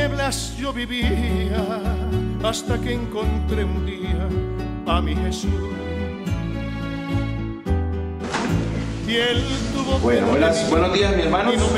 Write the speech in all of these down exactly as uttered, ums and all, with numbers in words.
tinieblas yo vivía hasta que encontré un día a mi Jesús. Y él tuvo bueno, buenas, buenos días, mis hermanos. No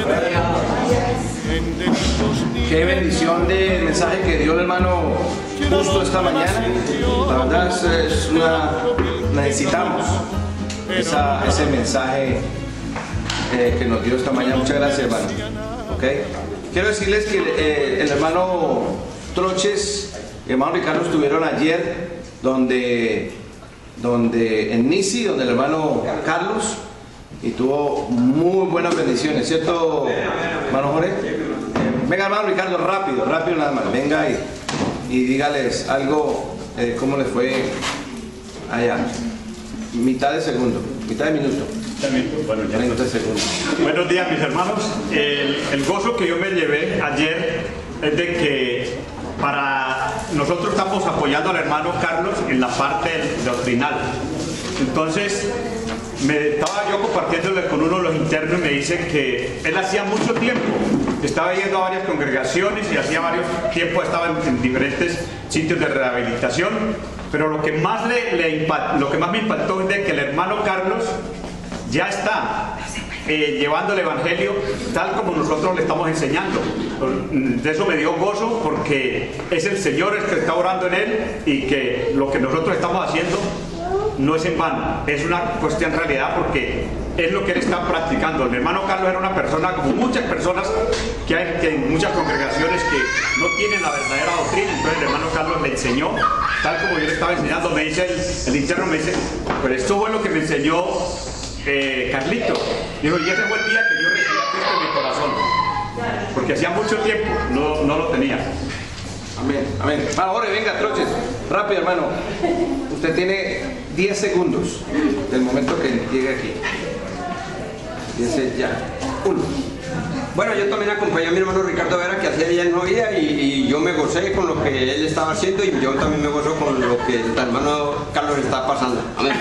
Qué bendición de mensaje que dio el hermano justo esta mañana. La verdad es, es una, necesitamos esa, ese mensaje eh, que nos dio esta mañana. Muchas gracias, hermano. ¿Okay? Quiero decirles que eh, el hermano Troches y el hermano Ricardo estuvieron ayer donde, donde en Nisi, donde el hermano Carlos, y tuvo muy buenas bendiciones, ¿cierto, hermano Jorge? Eh, venga, hermano Ricardo, rápido, rápido nada más, venga y, y dígales algo, eh, cómo les fue allá. Mitad de segundo, mitad de minuto. Bueno, ya. Minuto de segundo. Buenos días, mis hermanos. El, el gozo que yo me llevé ayer es de que para nosotros estamos apoyando al hermano Carlos en la parte doctrinal. Entonces, me estaba yo compartiéndole con uno de los internos y me dice que él hacía mucho tiempo estaba yendo a varias congregaciones y hacía varios tiempos estaba en, en diferentes sitios de rehabilitación, pero lo que más le, le impact, lo que más me impactó es de que el hermano Carlos ya está eh, llevando el evangelio tal como nosotros le estamos enseñando. De eso me dio gozo, porque es el Señor el que está orando en él, y que lo que nosotros estamos haciendo no es en vano, es una cuestión en realidad, porque es lo que él está practicando. El hermano Carlos era una persona, como muchas personas que hay que en muchas congregaciones, que no tienen la verdadera doctrina. Entonces el hermano Carlos le enseñó tal como yo le estaba enseñando. Me dice el, el interno, me dice, pero esto fue lo que me enseñó eh, Carlito. Dijo, y ese fue el día que yo recibí a Cristo en mi corazón, porque hacía mucho tiempo no, no lo tenía. Amén, amén. Ahora venga, Troches, rápido, hermano. Usted tiene diez segundos del momento que llegue aquí. diez ya. Uno. Bueno, yo también acompañé a mi hermano Ricardo Vera, que hacía ya no había, y, y yo me gocé con lo que él estaba haciendo, y yo también me gozo con lo que el hermano Carlos está pasando. Amén.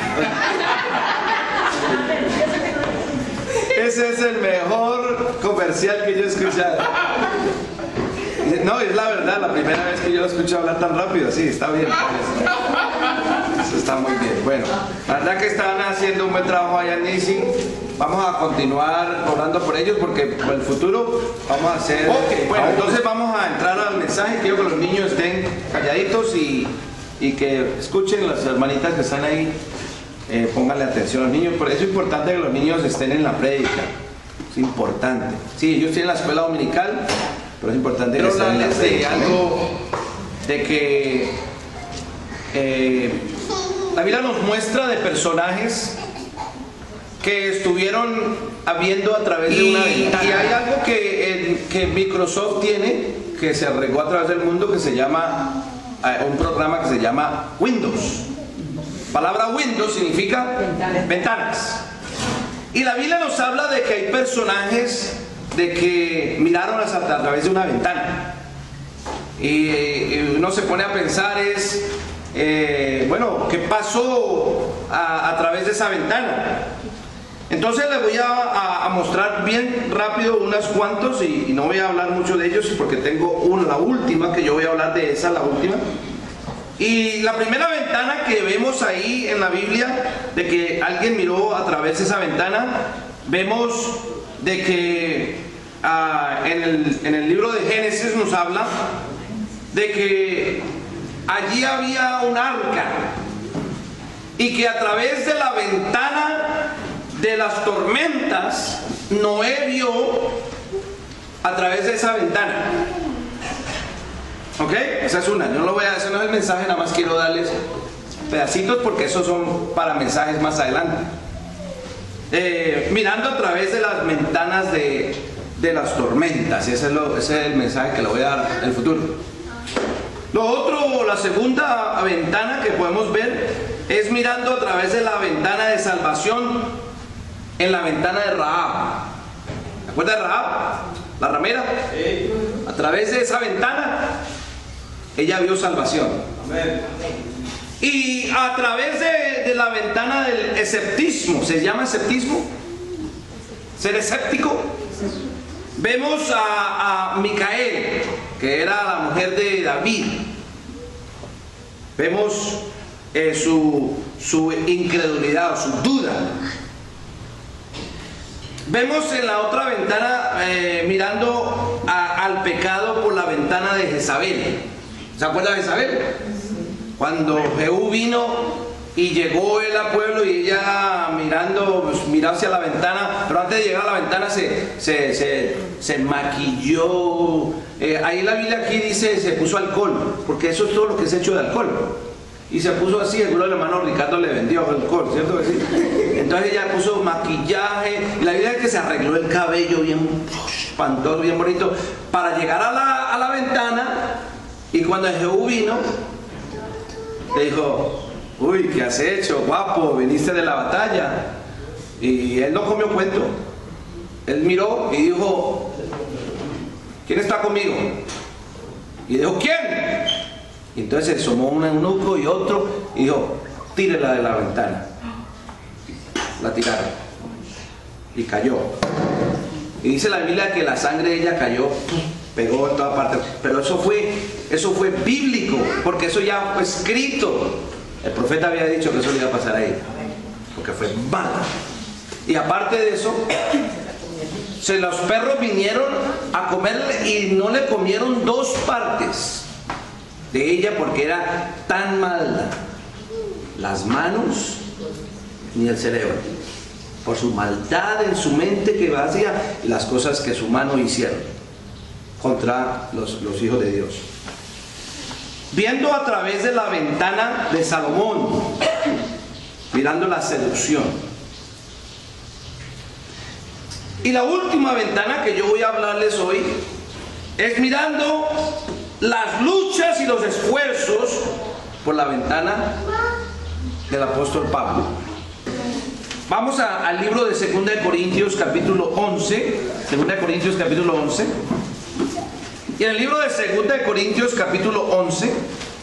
Ese es el mejor comercial que yo he escuchado. No, es la verdad, la primera vez que yo lo escucho hablar tan rápido. Sí, está bien. Eso está muy bien. Bueno, la verdad que están haciendo un buen trabajo allá en Nisi. Vamos a continuar orando por ellos, porque por el futuro vamos a hacer... Okay, bueno, entonces vamos a entrar al mensaje. Quiero que los niños estén calladitos y, y que escuchen. Las hermanitas que están ahí, eh, pónganle atención a los niños. Por eso es importante que los niños estén en la prédica. Es importante. Sí, yo estoy en la escuela dominical, pero es importante que estén en la prédica. De algo de que eh, la Biblia nos muestra de personajes que estuvieron habiendo a través de una ventana. Y hay algo que, eh, que Microsoft tiene, que se regó a través del mundo, que se llama, eh, un programa que se llama Windows. Palabra Windows significa ventanas. ventanas. Y la Biblia nos habla de que hay personajes de que miraron a, a través de una ventana. Y, y uno se pone a pensar es, eh, bueno, ¿qué pasó a, a través de esa ventana? Entonces les voy a, a, a mostrar bien rápido unos cuantos, y, y no voy a hablar mucho de ellos porque tengo una, la última, que yo voy a hablar de esa, la última. Y la primera ventana que vemos ahí en la Biblia, de que alguien miró a través de esa ventana, vemos de que ah, en, el, en el libro de Génesis nos habla de que allí había un arca, y que a través de la ventana de las tormentas, Noé vio a través de esa ventana. ¿Ok? Esa es una. Yo no lo voy a hacer, no es el mensaje, nada más quiero darles pedacitos, porque esos son para mensajes más adelante. Eh, mirando a través de las ventanas de, de las tormentas. Ese es, lo, ese es el mensaje que le voy a dar en el futuro. Lo otro, la segunda ventana que podemos ver, es mirando a través de la ventana de salvación, en la ventana de Rahab. ¿Se acuerda de Rahab? La ramera. Sí. A través de esa ventana ella vio salvación. Amén. Y a través de, de la ventana del esceptismo, ¿se llama esceptismo? Ser escéptico. Vemos a, a Micael, que era la mujer de David. Vemos eh, su, su incredulidad o su duda. Vemos en la otra ventana eh, mirando a, al pecado por la ventana de Jezabel. ¿Se acuerda de Jezabel? Cuando Jehú vino y llegó él al pueblo y ella mirando, pues, miraba hacia la ventana, pero antes de llegar a la ventana se, se, se, se maquilló. Eh, ahí la Biblia aquí dice se puso alcohol, porque eso es todo lo que es hecho de alcohol. Y se puso así, seguro el hermano Ricardo le vendió alcohol, ¿cierto que sí? Entonces ella puso maquillaje, y la Biblia es que se arregló el cabello bien espantoso, bien bonito, para llegar a la, a la ventana, y cuando Jehú vino, le dijo, uy, ¿qué has hecho, guapo? Viniste de la batalla. Y él no comió cuento. Él miró y dijo, ¿quién está conmigo? Y dijo, ¿quién? Y entonces se asomó un eunuco y otro y dijo, tírela de la ventana. La tiraron y cayó. Y dice la Biblia que la sangre de ella cayó, pegó en todas partes. Pero eso fue, eso fue bíblico, porque eso ya fue escrito. El profeta había dicho que eso le iba a pasar a ella, porque fue mala. Y aparte de eso, se los perros vinieron a comerle y no le comieron dos partes de ella porque era tan mala, las manos ni el cerebro, por su maldad en su mente que hacía y las cosas que su mano hicieron contra los, los hijos de Dios. Viendo a través de la ventana de Salomón, mirando la seducción. Y la última ventana que yo voy a hablarles hoy es mirando las luchas y los esfuerzos por la ventana del apóstol Pablo. Vamos a, al libro de segunda de Corintios capítulo once, segunda de Corintios capítulo once. Y en el libro de segunda de Corintios capítulo once,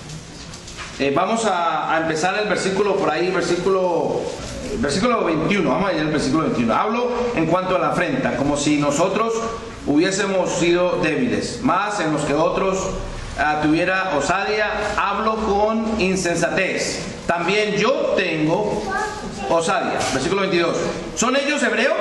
eh, vamos a, a empezar el versículo por ahí, versículo, versículo veintiuno, vamos a ir al versículo veintiuno. Hablo en cuanto a la afrenta, como si nosotros hubiésemos sido débiles, más en los que otros uh, tuviera osadia, hablo con insensatez. También yo tengo osadia. Versículo veintidós. ¿Son ellos hebreos?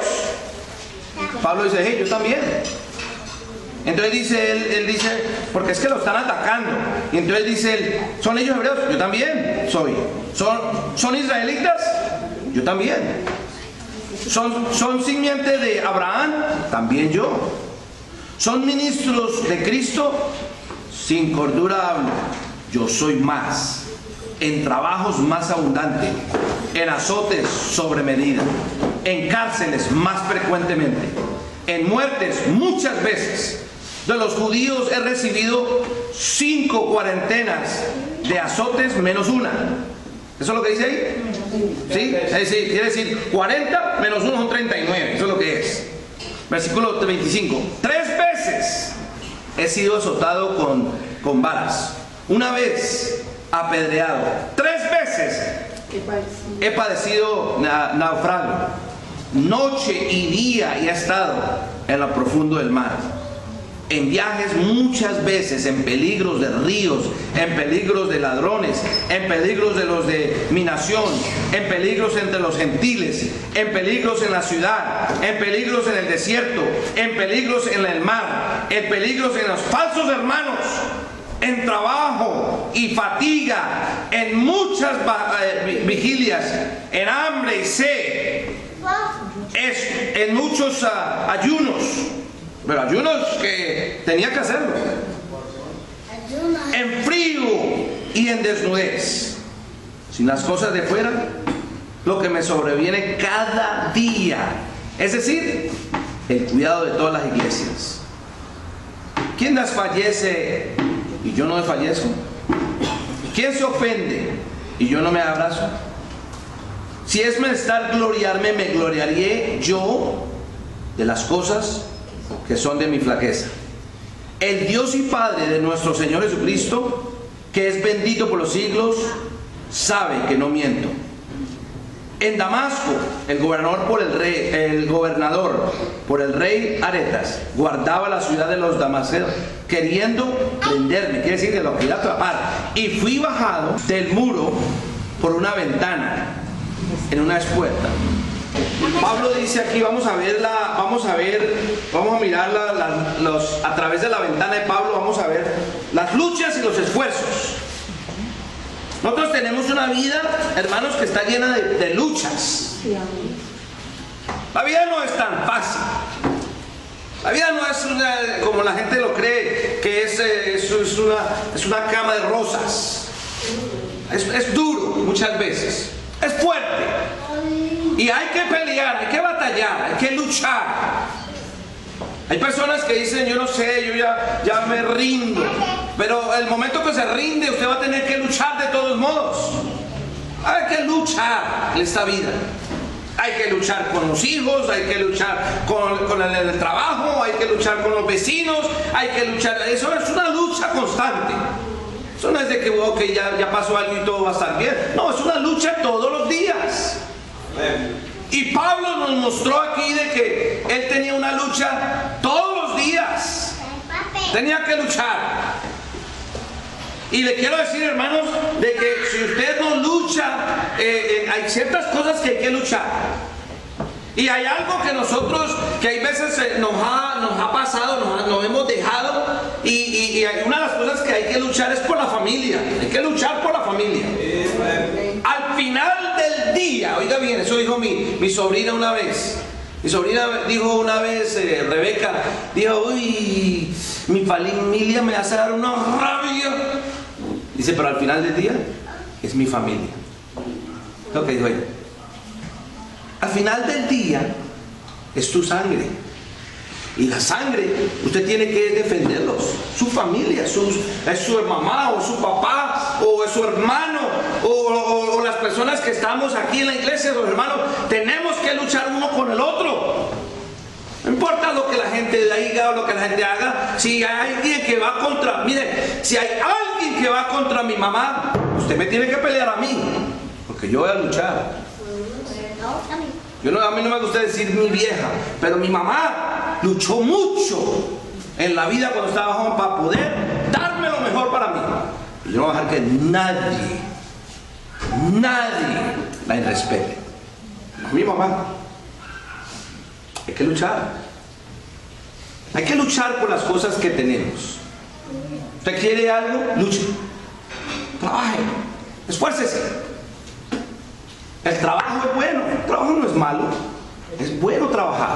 Pablo dice, hey, yo también. Entonces dice él, él dice, porque es que lo están atacando. Y entonces dice él, ¿son ellos hebreos? Yo también soy. ¿Son, son israelitas? Yo también. ¿Son, son simiente de Abraham? También yo. ¿Son ministros de Cristo? Sin cordura hablo. Yo soy más. En trabajos más abundantes. En azotes sobre medida. En cárceles más frecuentemente. En muertes muchas veces. De los judíos he recibido cinco cuarentenas de azotes menos una. ¿Eso es lo que dice ahí? ¿Sí? Es decir, quiere decir cuarenta menos uno son treinta y nueve. Eso es lo que es. Versículo veinticinco. Tres veces he sido azotado con, con varas. Una vez apedreado. Tres veces he padecido na, naufragio. Noche y día he estado en lo profundo del mar. En viajes muchas veces, en peligros de ríos, en peligros de ladrones, en peligros de los de mi nación, en peligros entre los gentiles, en peligros en la ciudad, en peligros en el desierto, en peligros en el mar, en peligros en los falsos hermanos, en trabajo y fatiga, en muchas vigilias, en hambre y sed, es, en muchos uh, ayunos. Pero ayunos que tenía que hacerlo. En frío y en desnudez. Sin las cosas de fuera, lo que me sobreviene cada día. Es decir, el cuidado de todas las iglesias. ¿Quién desfallece y yo no desfallezco? ¿Quién se ofende y yo no me abrazo? Si es menester gloriarme, me gloriaré yo de las cosas que son de mi flaqueza. El Dios y Padre de nuestro Señor Jesucristo, que es bendito por los siglos, sabe que no miento. En Damasco, el gobernador por el rey, el gobernador por el rey Aretas guardaba la ciudad de los damascenos, queriendo prenderme, quiere decir que lo quería atrapar. Y fui bajado del muro por una ventana en una espuerta. Pablo dice aquí, vamos a ver la, vamos a ver, vamos a mirar la, la, los, a través de la ventana de Pablo, vamos a ver las luchas y los esfuerzos. Nosotros tenemos una vida, hermanos, que está llena de, de luchas. La vida no es tan fácil. La vida no es una, como la gente lo cree, que es, es, es, una, es una cama de rosas. Es, es duro muchas veces. Es fuerte. Y hay que pelear, hay que batallar, hay que luchar. Hay personas que dicen, yo no sé, yo ya, ya me rindo. Pero el momento que se rinde, usted va a tener que luchar de todos modos. Hay que luchar en esta vida. Hay que luchar con los hijos, hay que luchar con, con el, el trabajo, hay que luchar con los vecinos, hay que luchar. Eso es una lucha constante. Eso no es de que okay, ya, ya pasó algo y todo va a estar bien. No, es una lucha todos los días. Y Pablo nos mostró aquí de que él tenía una lucha todos los días. Tenía que luchar. Y le quiero decir, hermanos, de que si usted no lucha, eh, eh, hay ciertas cosas que hay que luchar. Y hay algo que nosotros, que hay veces eh, nos, ha, nos ha pasado, nos, ha, nos hemos dejado. Y, y, y hay una de las cosas que hay que luchar es por la familia. Hay que luchar por la familia. Al final del día, oiga bien, eso dijo mi, mi sobrina una vez. Mi sobrina dijo una vez, eh, Rebeca, dijo, uy, mi familia me hace dar una rabia. Dice, pero al final del día es mi familia. Lo que dijo ella. Al final del día es tu sangre. Y la sangre, usted tiene que defenderlos. Su familia, sus, es su mamá o su papá o es su hermano o, o, o las personas que estamos aquí en la iglesia, los hermanos, tenemos que luchar uno con el otro. No importa lo que la gente diga o lo que la gente haga. Si hay alguien que va contra, mire, si hay alguien que va contra mi mamá, usted me tiene que pelear a mí, porque yo voy a luchar. Yo no, a mí no me gusta decir mi vieja, pero mi mamá luchó mucho en la vida cuando estaba joven para poder darme lo mejor para mí. Y yo no voy a dejar que nadie, nadie la irrespete. Mi mamá. Hay que luchar. Hay que luchar por las cosas que tenemos. ¿Usted quiere algo? Luche. Trabaje. Esfuércese. El trabajo es bueno. El trabajo no es malo. Es bueno trabajar.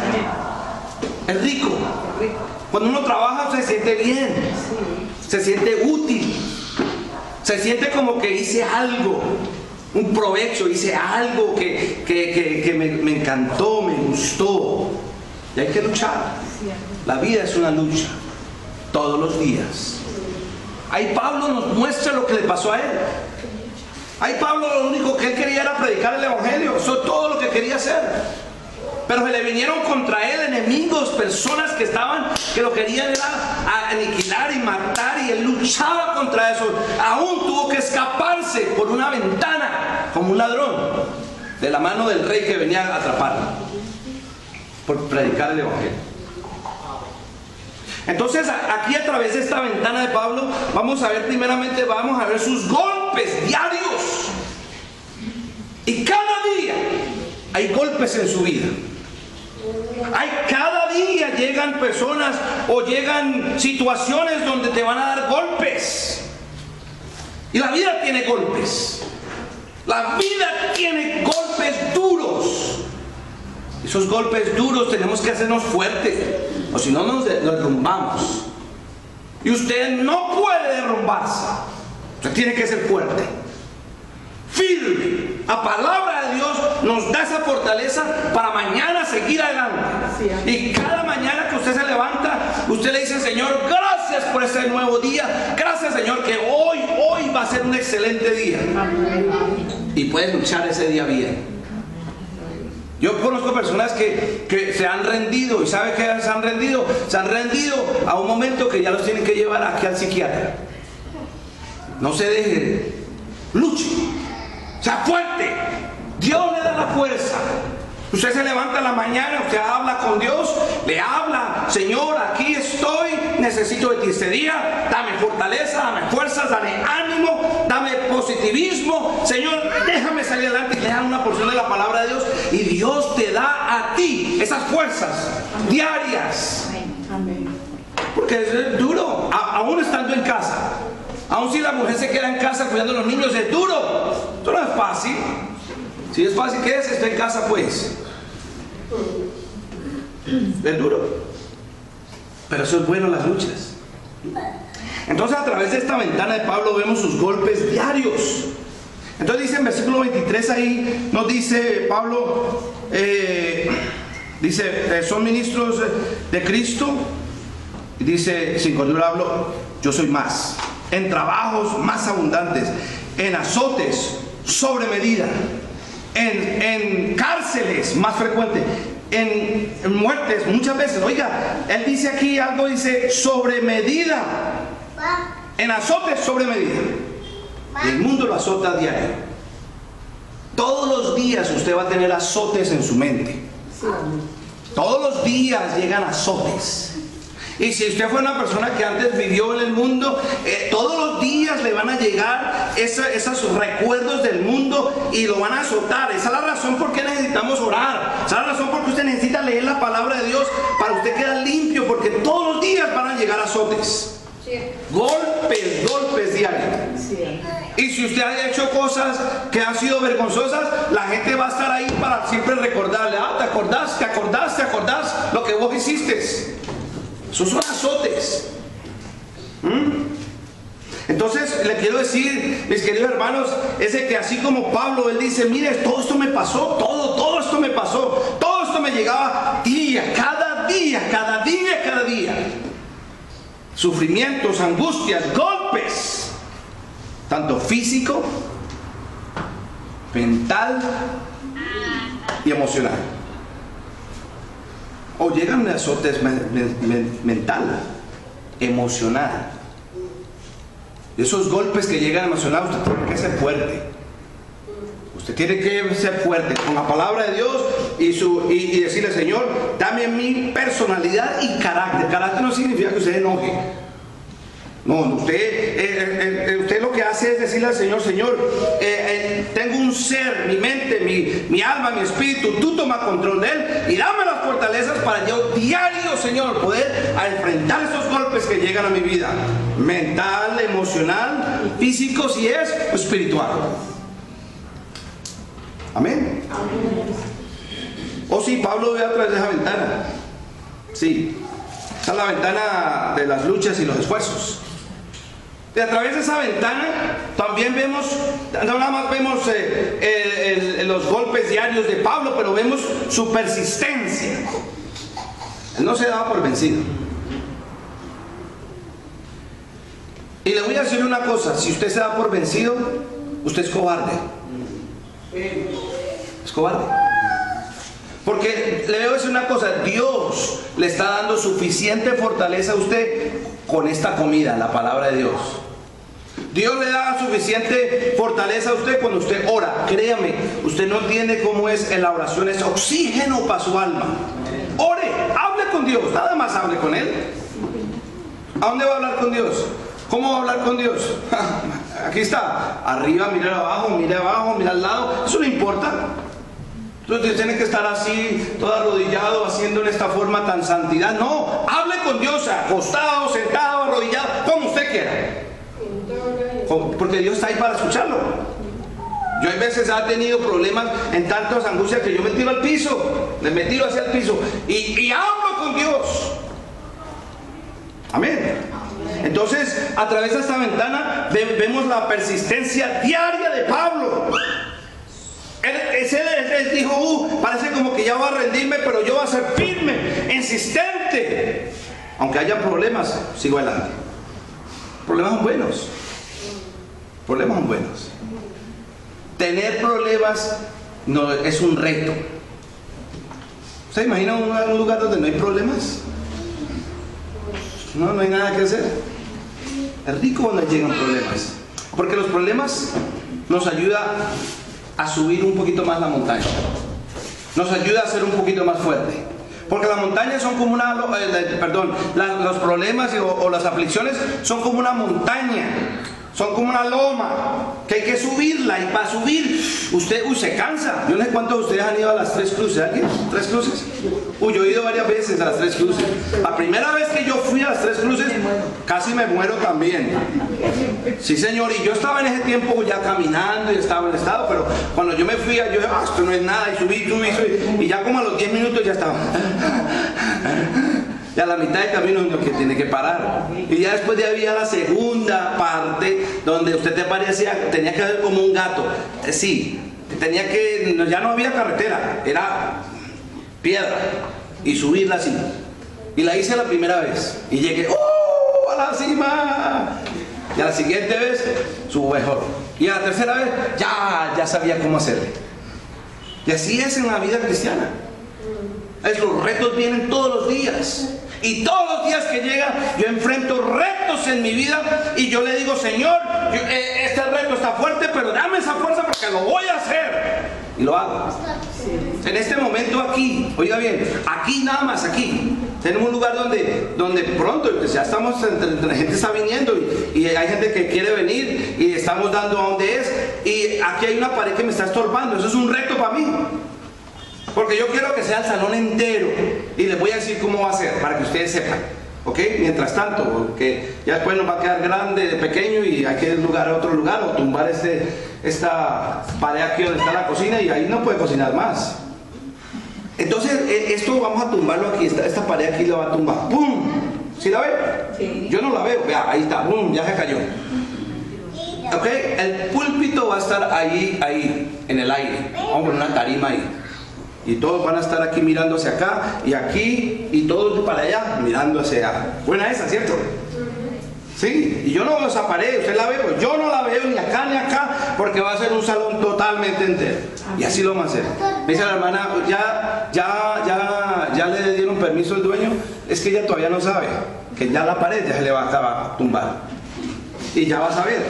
Es rico. Cuando uno trabaja se siente bien. Se siente útil. Se siente como que hice algo. Un provecho, hice algo que, que, que, que me, me encantó, me gustó. Y hay que luchar. La vida es una lucha. Todos los días. Ahí Pablo nos muestra lo que le pasó a él. Ahí Pablo lo único que él quería era predicar el evangelio. Eso es todo lo que quería hacer. Pero se le vinieron contra él enemigos, personas que estaban, que lo querían era aniquilar y matar, y él luchaba contra eso. Aún tuvo que escaparse por una ventana como un ladrón de la mano del rey que venía a atraparlo por predicar el evangelio. Entonces aquí a través de esta ventana de Pablo vamos a ver primeramente, vamos a ver sus golpes diarios. Y cada día hay golpes en su vida. Hay, cada día llegan personas o llegan situaciones donde te van a dar golpes. Y la vida tiene golpes. La vida tiene golpes duros. Esos golpes duros tenemos que hacernos fuertes, o si no nos derrumbamos. Y usted no puede derrumbarse. Usted tiene que ser fuerte, firme. La palabra de Dios nos da esa fortaleza para mañana seguir adelante. Y cada mañana que usted se levanta, usted le dice, Señor, gracias por ese nuevo día. Gracias, Señor, que hoy, hoy va a ser un excelente día. Y puedes luchar ese día bien. Yo conozco personas que, que se han rendido. ¿Y sabe qué se han rendido? Se han rendido a un momento que ya los tienen que llevar aquí al psiquiatra. No se deje. Luche. Sea fuerte. Dios le da la fuerza. Usted se levanta en la mañana, usted habla con Dios, le habla: Señor, aquí estoy, necesito de ti este día, dame fortaleza, dame fuerzas, dame ánimo, dame positivismo, Señor, déjame salir adelante. Y le dan una porción de la palabra de Dios, y Dios te da a ti esas fuerzas diarias. Porque es duro, a, aún estando en casa, aún si la mujer se queda en casa cuidando a los niños, es duro. Esto no es fácil. Si es fácil, ¿qué es? Está en casa, pues. Es duro. Pero eso es bueno, las luchas. Entonces, a través de esta ventana de Pablo vemos sus golpes diarios. Entonces dice en versículo veintitrés, ahí nos dice Pablo, eh, dice, eh, son ministros de Cristo. Y dice, sin control hablo, yo soy más. En trabajos más abundantes, en azotes sobre medida, En, en cárceles más frecuente, en, en muertes muchas veces. Oiga, él dice aquí algo, dice sobre medida, en azotes sobre medida. El mundo lo azota a diario. Todos los días usted va a tener azotes en su mente. Todos los días llegan azotes. Y si usted fue una persona que antes vivió en el mundo, eh, todos los días le van a llegar esa, esos recuerdos del mundo y lo van a azotar. Esa es la razón por qué necesitamos orar. Esa es la razón por qué usted necesita leer la palabra de Dios, para usted quedar limpio, porque todos los días van a llegar azotes. Sí. Golpes, golpes diarios. Sí. Y si usted ha hecho cosas que han sido vergonzosas, la gente va a estar ahí para siempre recordarle: ah, ¿te acordás? ¿Te acordás? ¿Te acordás lo que vos hiciste? Esos son azotes. ¿Mm? Entonces le quiero decir, mis queridos hermanos, es de que así como Pablo, él dice: mire, todo esto me pasó, todo, todo esto me pasó, todo esto me llegaba día, cada día, cada día, cada día. Sufrimientos, angustias, golpes, tanto físico, mental y emocional. O llegan azotes me, me, me, mental, emocional. Esos golpes que llegan emocional, usted tiene que ser fuerte. Usted tiene que ser fuerte con la palabra de Dios y, su, y, y decirle: Señor, dame mi personalidad y carácter. Carácter no significa que usted enoje. No, usted, eh, eh, usted lo que hace es decirle al Señor: Señor, eh, eh, tengo un ser, mi mente, mi, mi alma, mi espíritu, tú toma control de él y dame las fortalezas para yo diario, Señor, poder enfrentar esos golpes que llegan a mi vida, mental, emocional, físico, si es, o espiritual. Amén. O si Pablo ve a través de esa ventana, sí, esa es la ventana de las luchas y los esfuerzos. Y a través de esa ventana también vemos, no nada más vemos eh, el, el, los golpes diarios de Pablo, pero vemos su persistencia. Él no se daba por vencido. Y le voy a decir una cosa: si usted se da por vencido, usted es cobarde. Es cobarde. Porque le voy a decir una cosa: Dios le está dando suficiente fortaleza a usted con esta comida, la palabra de Dios. Dios le da suficiente fortaleza a usted cuando usted ora. Créame, usted no entiende cómo es en la oración, es oxígeno para su alma. Ore, hable con Dios, nada más hable con Él. ¿A dónde va a hablar con Dios? ¿Cómo va a hablar con Dios? Aquí está, arriba, mira abajo, mira abajo, mira al lado, eso no importa. Entonces tiene que estar así, todo arrodillado, haciendo en esta forma tan santidad. No, hable con Dios, acostado, sentado, arrodillado, como usted quiera. Porque Dios está ahí para escucharlo. Yo hay veces he tenido problemas en tantas angustias que yo me tiro al piso, me tiro hacia el piso y, y hablo con Dios. Amén. Entonces, a través de esta ventana vemos la persistencia diaria de Pablo. Él, él, él dijo: uh, parece como que ya va a rendirme, pero yo voy a ser firme, insistente. Aunque haya problemas, sigo adelante. Problemas son buenos. Problemas son buenos. Tener problemas no es un reto. ¿Se imagina un, un lugar donde no hay problemas? No, no hay nada que hacer. Es rico cuando llegan problemas, porque los problemas nos ayudan a subir un poquito más la montaña. Nos ayuda a ser un poquito más fuerte. Porque las montañas son como una, eh, perdón, la, los problemas o, o las aflicciones son como una montaña, son como una loma, que hay que subirla, y para subir, usted, uy, se cansa. Yo no sé cuántos de ustedes han ido a las Tres Cruces, ¿alguien? ¿Tres Cruces? Uy, yo he ido varias veces a las Tres Cruces. La primera vez que yo fui a las Tres Cruces, casi me muero también. Sí, señor, y yo estaba en ese tiempo ya caminando y estaba en estado, pero cuando yo me fui, yo dije, ah, esto no es nada, y subí, subí, subí, y ya como a los diez minutos ya estaba. Y a la mitad de camino uno que tiene que parar. Y ya después de había la segunda parte donde usted te parecía, tenía que ver como un gato. Eh, sí, tenía que, ya no había carretera, era piedra. Y subirla así. Y la hice la primera vez. Y llegué, ¡oh! A la cima. Y a la siguiente vez, subo mejor. Y a la tercera vez, ya, ya sabía cómo hacerle. Y así es en la vida cristiana. Es, los retos vienen todos los días. Y todos los días que llegan, yo enfrento retos en mi vida y yo le digo, Señor, yo, eh, este reto está fuerte, pero dame esa fuerza porque lo voy a hacer. Y lo hago. En este momento aquí, oiga bien, aquí nada más, aquí. Tenemos un lugar donde, donde pronto, ya estamos, la gente está viniendo y, y hay gente que quiere venir y estamos dando a donde es. Y aquí hay una pared que me está estorbando, eso es un reto para mí. Porque yo quiero que sea el salón entero y les voy a decir cómo va a ser para que ustedes sepan, ¿ok? Mientras tanto, porque ya después nos va a quedar grande, pequeño y hay que ir a otro lugar o tumbar este, esta pared aquí donde está la cocina y ahí no puede cocinar más. Entonces, esto vamos a tumbarlo aquí, esta, esta pared aquí la va a tumbar. ¡Pum! ¿Sí la ve? Sí. Yo no la veo, vea, ahí está, ¡pum! Ya se cayó. ¿Ok? El púlpito va a estar ahí, ahí, en el aire. Vamos a poner una tarima ahí. Y todos van a estar aquí mirando hacia acá y aquí y todos para allá mirando hacia allá. Buena esa, ¿cierto? Sí, y yo no veo esa pared, usted la ve, pues yo no la veo ni acá ni acá porque va a ser un salón totalmente entero. Y así lo vamos a hacer. Me dice la hermana, ya, ya, ya, ya le dieron permiso al dueño. Es que ella todavía no sabe que ya la pared ya se le va a tumbar. Y ya va a saber.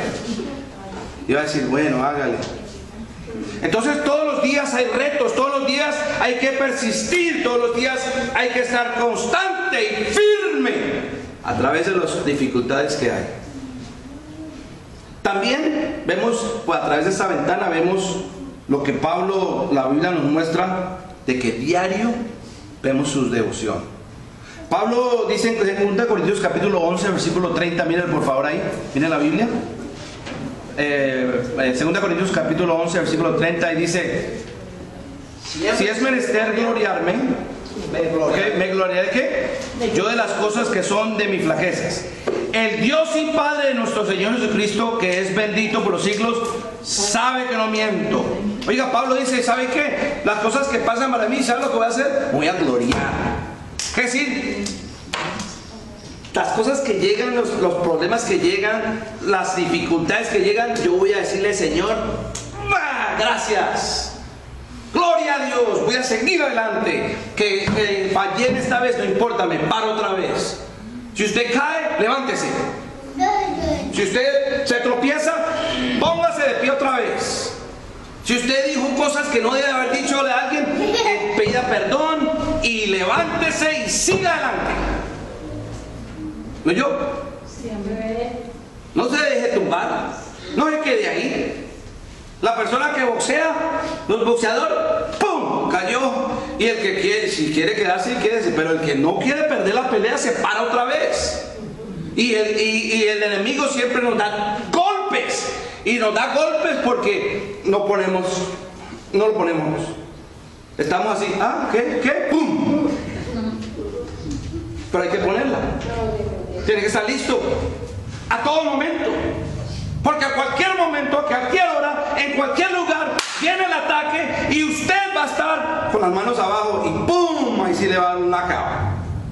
Y va a decir, bueno, hágale. Entonces todos los días hay retos, todos los días hay que persistir, todos los días hay que estar constante y firme a través de las dificultades que hay. También vemos, pues, a través de esta ventana vemos lo que Pablo, la Biblia nos muestra, de que diario vemos su devoción. Pablo dice en segunda Corintios capítulo once, versículo treinta, miren por favor ahí, miren la Biblia. Eh, segunda Corintios capítulo once, versículo treinta, y dice, si es menester gloriarme, ¿okay? ¿Me gloriaré qué? Yo de las cosas que son de mis flaquezas. El Dios y Padre de nuestro Señor Jesucristo, que es bendito por los siglos, sabe que no miento. Oiga, Pablo dice, ¿sabe qué? Las cosas que pasan para mí, ¿sabe lo que voy a hacer? Voy a gloriar. ¿Qué decir? Las cosas que llegan, los, los problemas que llegan, las dificultades que llegan, yo voy a decirle, Señor, ¡ah, gracias! ¡Gloria a Dios! Voy a seguir adelante. Que eh, fallé esta vez, no importa, me paro otra vez. Si usted cae, levántese. Si usted se tropieza, póngase de pie otra vez. Si usted dijo cosas que no debe haber dicho a alguien, eh, pida perdón y levántese y siga adelante. ¿No yo? No se deje tumbar, no se quede ahí. La persona que boxea, los boxeadores, ¡pum! Cayó. Y el que quiere, si quiere quedarse, quédese. Pero el que no quiere perder la pelea, se para otra vez. Y el, y, y el enemigo siempre nos da golpes. Y nos da golpes porque no ponemos, no lo ponemos. Estamos así, ¿ah? ¿Qué? ¿Qué? ¡Pum! Pero hay que ponerla. Tiene que estar listo a todo momento, porque a cualquier momento, a cualquier hora, en cualquier lugar viene el ataque y usted va a estar con las manos abajo y ¡pum! Ahí sí le va a dar una cava.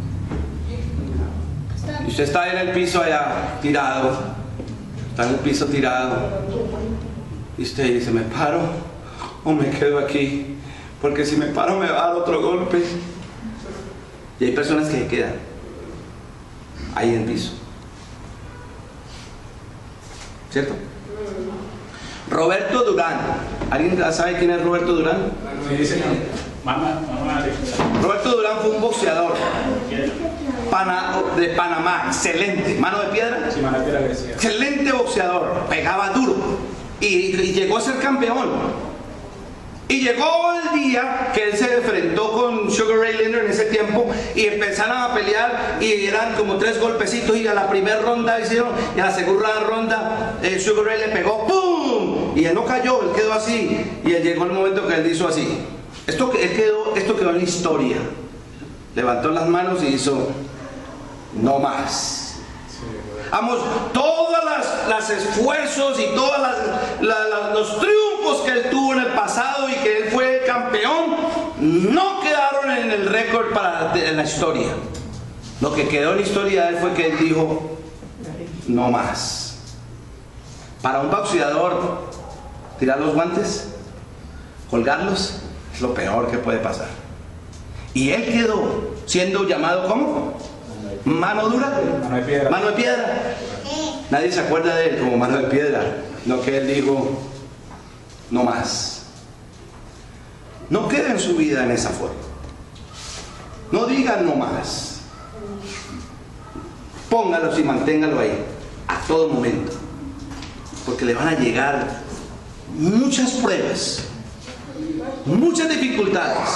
Y usted está en el piso allá tirado, está en el piso tirado y usted dice, ¿me paro o me quedo aquí? Porque si me paro me va a dar otro golpe. Y hay personas que se quedan ahí en el piso, ¿cierto? Roberto Durán ¿Alguien sabe quién es Roberto Durán? Sí, señor. Mamá, mamá. Roberto Durán fue un boxeador Pana, de Panamá, excelente. ¿Mano de piedra? Sí, mano de piedra, decía. Excelente boxeador, pegaba duro y, y llegó a ser campeón. Y llegó el día que él se enfrentó con Sugar Ray Leonard en ese tiempo y empezaron a pelear y eran como tres golpecitos y a la primera ronda hicieron y a la segunda ronda eh, Sugar Ray le pegó ¡pum! Y él no cayó, él quedó así y él llegó el momento que él hizo así. Esto, él quedó, esto quedó en la historia. Levantó las manos y hizo no más. Vamos, todos los esfuerzos y todos las, la, la, los triunfos que él tuvo en el pasado y que él fue campeón no quedaron en el récord para en la historia. Lo que quedó en la historia de él fue que él dijo no más. Para un boxeador, tirar los guantes, colgarlos, es lo peor que puede pasar. Y él quedó siendo llamado ¿cómo? Mano dura, mano de piedra. Mano de piedra. Nadie se acuerda de él como mano de piedra, no que él dijo no más. No queden su vida en esa forma. No digan no más. Póngalos y manténgalo ahí a todo momento, porque le van a llegar muchas pruebas, muchas dificultades.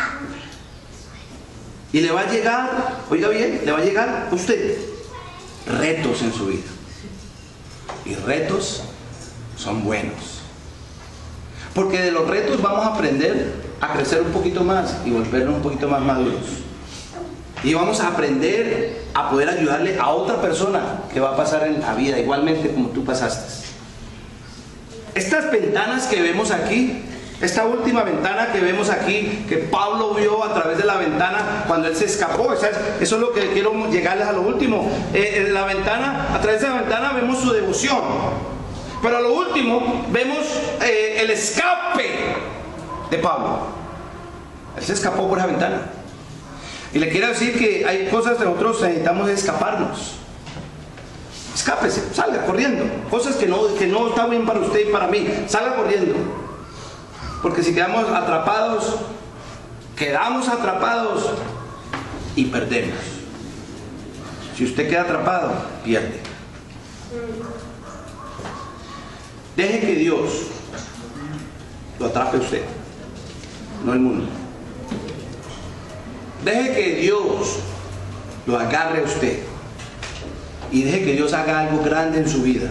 Y le va a llegar, oiga bien, le va a llegar a usted retos en su vida. Y retos son buenos. Porque de los retos vamos a aprender a crecer un poquito más y volvernos un poquito más maduros. Y vamos a aprender a poder ayudarle a otra persona que va a pasar en la vida igualmente como tú pasaste. Estas ventanas que vemos aquí, esta última ventana que vemos aquí, que Pablo vio a través de la ventana cuando él se escapó, eso es, eso es lo que quiero llegarles a lo último. Eh, en la ventana, a través de la ventana vemos su devoción, pero a lo último vemos eh, el escape de Pablo. Él se escapó por esa ventana. Y le quiero decir que hay cosas que nosotros necesitamos escaparnos. Escápese, salga corriendo. Cosas que no, que no están bien para usted y para mí, salga corriendo. Porque si quedamos atrapados, quedamos atrapados y perdemos. Si usted queda atrapado, pierde. Deje que Dios lo atrape a usted, no el mundo. Deje que Dios lo agarre a usted y deje que Dios haga algo grande en su vida.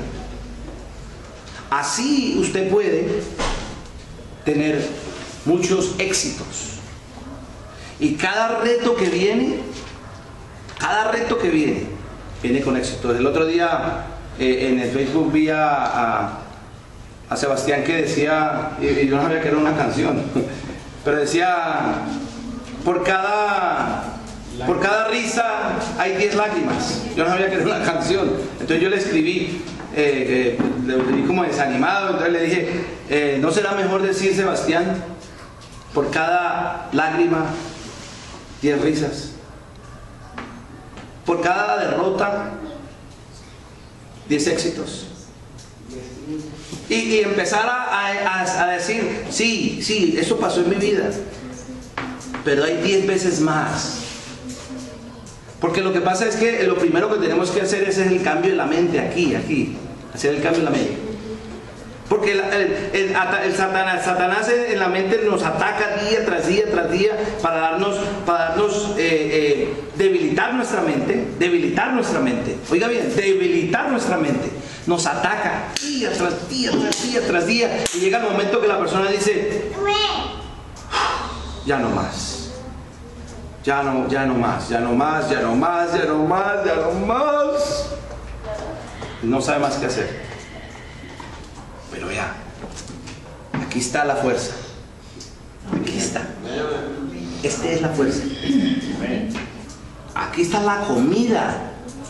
Así usted puede tener muchos éxitos. Y cada reto que viene, cada reto que viene, viene con éxito. El otro día eh, en el Facebook vi a, a, a Sebastián que decía, y yo no sabía que era una canción, pero decía, por cada, por cada risa hay diez lágrimas. Yo no sabía que era una canción. Entonces yo le escribí, eh, eh, le, le vi como desanimado, entonces le dije, eh, ¿no será mejor decir, Sebastián, por cada lágrima, diez risas? Por cada derrota, diez éxitos. Y, y empezar a, a, a decir, sí, sí, eso pasó en mi vida, pero hay diez veces más. Porque lo que pasa es que lo primero que tenemos que hacer es el cambio de la mente, aquí, aquí, hacer el cambio de la mente. Porque el, el, el, el Satanás, Satanás en la mente nos ataca día tras día tras día para darnos, para darnos eh, eh, debilitar nuestra mente, debilitar nuestra mente. Oiga bien, debilitar nuestra mente. Nos ataca día tras día, tras día, tras día. Y llega el momento que la persona dice, ya no más. Ya no, ya no más, ya no más, ya no más, ya no más, ya no más. No sabe más qué hacer. Pero ya, aquí está la fuerza. Aquí está. Esta es la fuerza. Aquí está la comida.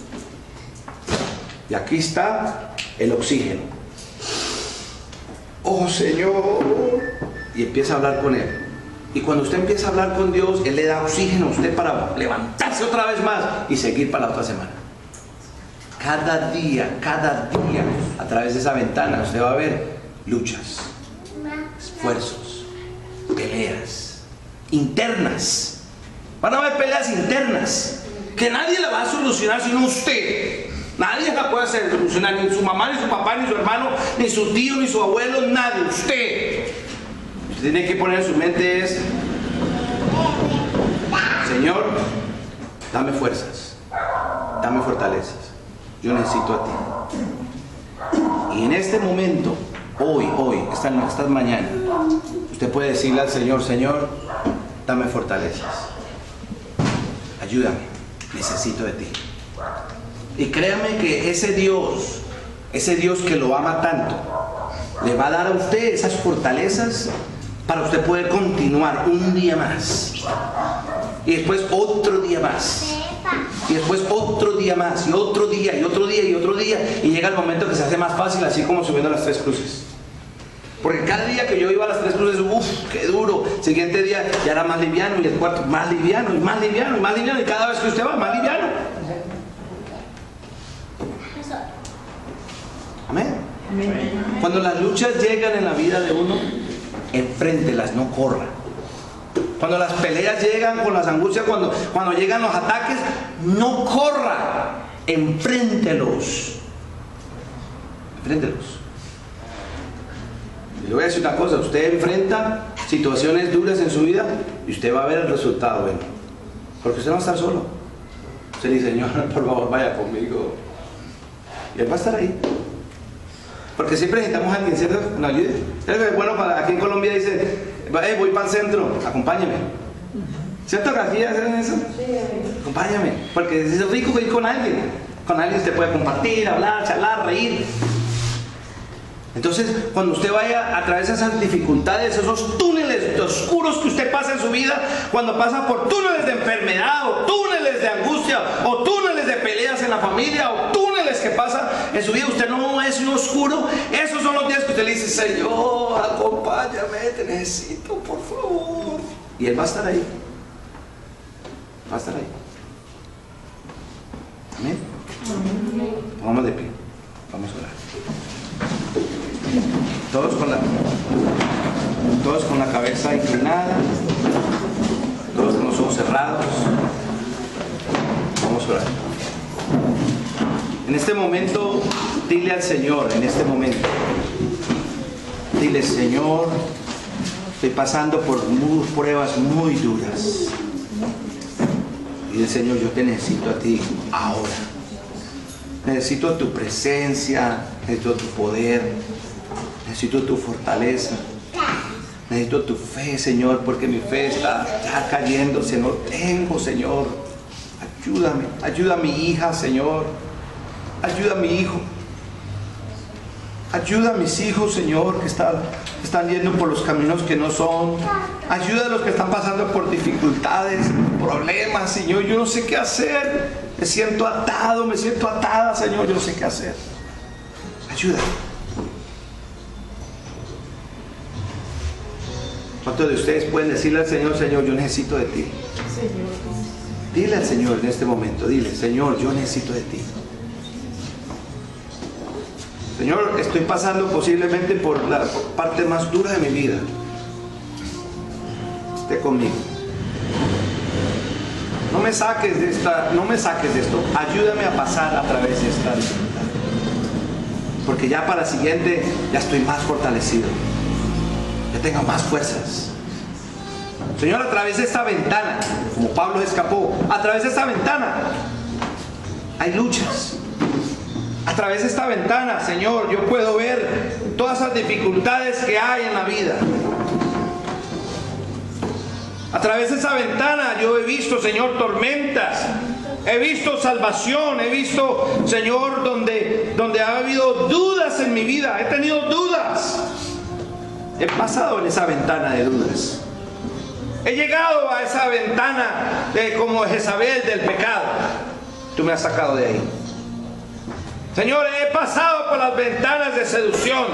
Y aquí está el oxígeno. Oh Señor. Y empieza a hablar con Él. Y cuando usted empieza a hablar con Dios, Él le da oxígeno a usted para levantarse otra vez más y seguir para la otra semana. Cada día, cada día, a través de esa ventana, usted va a ver luchas, esfuerzos, peleas internas. Van a haber peleas internas que nadie la va a solucionar sino usted. Nadie la puede hacer solucionar, ni su mamá, ni su papá, ni su hermano, ni su tío, ni su abuelo, nadie, usted. Usted tiene que poner en su mente es: Señor, dame fuerzas, dame fortalezas, yo necesito a ti. Y en este momento, hoy, hoy, esta, esta mañana, usted puede decirle al Señor: Señor, dame fortalezas, ayúdame, necesito de ti. Y créame que ese Dios, ese Dios que lo ama tanto, le va a dar a usted esas fortalezas para usted poder continuar un día más. Y después otro día más. Y después otro día más. Y otro día, y otro día, y otro día. Y llega el momento que se hace más fácil, así como subiendo las tres cruces. Porque cada día que yo iba a las tres cruces, uff, qué duro. El siguiente día ya era más liviano. Y el cuarto, más liviano, y más liviano, y más liviano. Y cada vez que usted va, más liviano. Amén. Cuando las luchas llegan en la vida de uno, enfréntelas, no corra. Cuando las peleas llegan con las angustias, cuando, cuando llegan los ataques, no corra, enfréntelos. Enfréntelos. Y le voy a decir una cosa: usted enfrenta situaciones duras en su vida y usted va a ver el resultado bueno. Porque usted no va a estar solo. Usted dice: Señor, por favor, vaya conmigo. Y Él va a estar ahí. Porque siempre necesitamos a alguien, ¿cierto? Nos ayude. Bueno, para, aquí en Colombia dice: hey, voy para el centro, acompáñame. ¿Cierto que aquí hacen eso? Acompáñame. Porque es rico ir con alguien. Con alguien usted puede compartir, hablar, charlar, reír. Entonces, cuando usted vaya a través de esas dificultades, esos túneles oscuros que usted pasa en su vida, cuando pasa por túneles de enfermedad, o túneles de angustia, o túneles de peleas en la familia, o túneles que pasa en su vida, usted no es un oscuro. Esos son los días que usted le dice: Señor, acompáñame, te necesito, por favor. Y Él va a estar ahí. Va a estar ahí. Amén. Vamos de pie. Vamos a orar. Todos con la, todos con la cabeza inclinada, todos con los ojos cerrados. Vamos a orar. En este momento, dile al Señor, en este momento, dile: Señor, estoy pasando por muy, pruebas muy duras. Dile: Señor, yo te necesito a ti ahora. Necesito tu presencia, necesito tu poder, necesito tu fortaleza, necesito tu fe, Señor, porque mi fe está ya cayéndose, no tengo, Señor. Ayúdame, ayuda a mi hija, Señor, ayuda a mi hijo, ayuda a mis hijos, Señor, que están, están yendo por los caminos que no son. Ayuda a los que están pasando por dificultades, problemas, Señor. Yo no sé qué hacer. Me siento atado, me siento atada, Señor. Yo no sé qué hacer. Ayuda. ¿Cuántos de ustedes pueden decirle al Señor: Señor, yo necesito de ti? Dile al Señor en este momento, dile: Señor, yo necesito de ti. Señor, estoy pasando posiblemente por la parte más dura de mi vida. Esté conmigo. No me saques de esta, no me saques de esto. Ayúdame a pasar a través de esta dificultad. Porque ya para la siguiente ya estoy más fortalecido. Ya tengo más fuerzas. Señor, a través de esta ventana, como Pablo escapó, a través de esta ventana hay luchas. A través de esta ventana, Señor, yo puedo ver todas esas dificultades que hay en la vida. A través de esa ventana yo he visto, Señor, tormentas. He visto salvación. He visto, Señor, donde, donde ha habido dudas en mi vida. He tenido dudas. He pasado en esa ventana de dudas. He llegado a esa ventana de, como Jezabel, del pecado. Tú me has sacado de ahí. Señor, he pasado por las ventanas de seducción.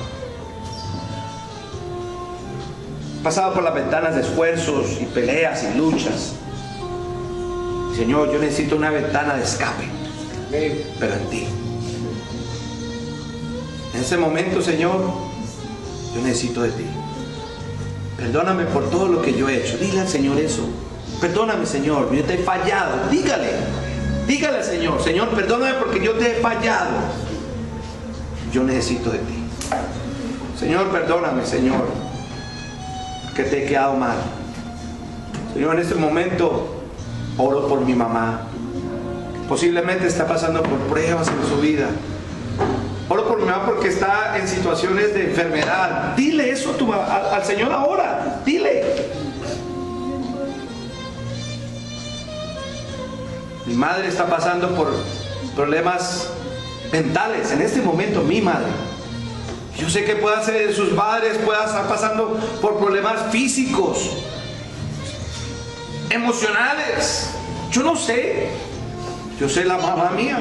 He pasado por las ventanas de esfuerzos y peleas y luchas. Señor, yo necesito una ventana de escape, pero en ti. En ese momento, Señor, yo necesito de ti. Perdóname por todo lo que yo he hecho. Dile al Señor eso. Perdóname, Señor, yo te he fallado. Dígale, dígale al Señor: Señor, perdóname porque yo te he fallado. Yo necesito de ti. Señor, perdóname, Señor, que te he quedado mal. Señor, en este momento oro por mi mamá. Posiblemente está pasando por pruebas en su vida. Oro por mi mamá porque está en situaciones de enfermedad. Dile eso a tu, a, al Señor ahora. Dile. Mi madre está pasando por problemas mentales. En este momento, mi madre. Yo sé que pueda ser sus padres, pueda estar pasando por problemas físicos, emocionales. Yo no sé. Yo sé la mamá mía.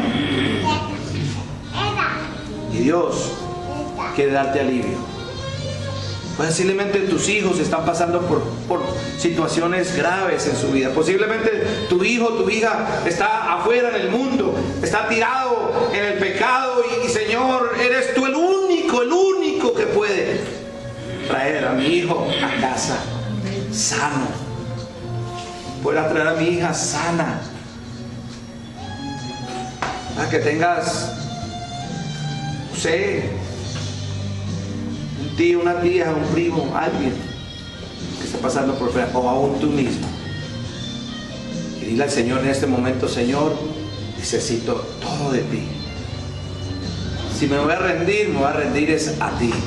Y Dios quiere darte alivio. Posiblemente tus hijos están pasando por, por situaciones graves en su vida. Posiblemente tu hijo, tu hija está afuera en el mundo, está tirado en el pecado y, y Señor, eres tú el único, el único que puede traer a mi hijo a casa sano. Pueda traer a mi hija sana. Para que tengas, no sé, un tío, una tía, un primo, alguien que está pasando por enfermedad, o aún tú mismo. Y dile al Señor en este momento: Señor, necesito todo de ti. Si me voy a rendir, me voy a rendir es a ti.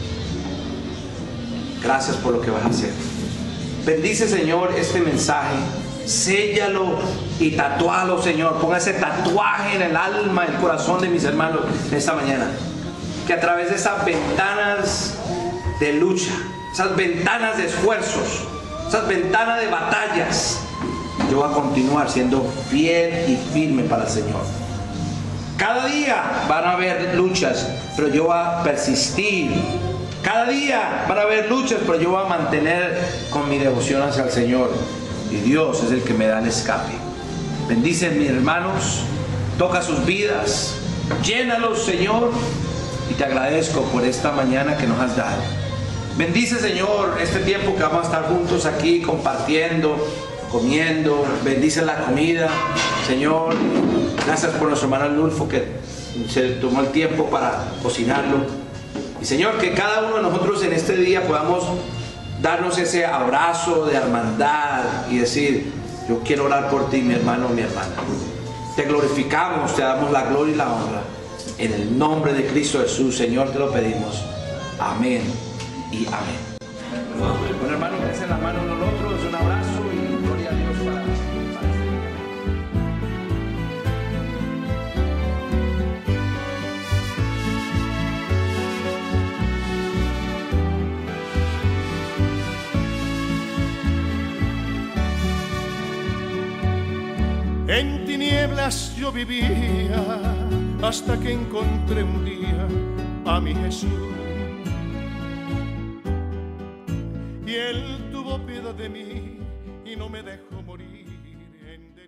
Gracias por lo que vas a hacer. Bendice, Señor, este mensaje. Séllalo y tatúalo, Señor. Ponga ese tatuaje en el alma, en el corazón de mis hermanos en esta mañana. Que a través de esas ventanas de lucha, esas ventanas de esfuerzos, esas ventanas de batallas, yo voy a continuar siendo fiel y firme para el Señor. Cada día van a haber luchas, pero yo voy a persistir. Cada día van a haber luchas, pero yo voy a mantener con mi devoción hacia el Señor. Y Dios es el que me da el escape. Bendice a mis hermanos, toca sus vidas, llénalos, Señor, y te agradezco por esta mañana que nos has dado. Bendice, Señor, este tiempo que vamos a estar juntos aquí compartiendo, comiendo. Bendice la comida, Señor. Gracias por nuestro hermano Lulfo que se tomó el tiempo para cocinarlo. Y Señor, que cada uno de nosotros en este día podamos darnos ese abrazo de hermandad y decir: yo quiero orar por ti, mi hermano, mi hermana. Te glorificamos, te damos la gloria y la honra. En el nombre de Cristo Jesús, Señor, te lo pedimos. Amén y amén. Bueno, hermano, dense la mano uno al otro, es un abrazo y gloria a Dios para, para este día. En tinieblas yo vivía hasta que encontré un día a mi Jesús. Y Él tuvo piedad de mí y no me dejó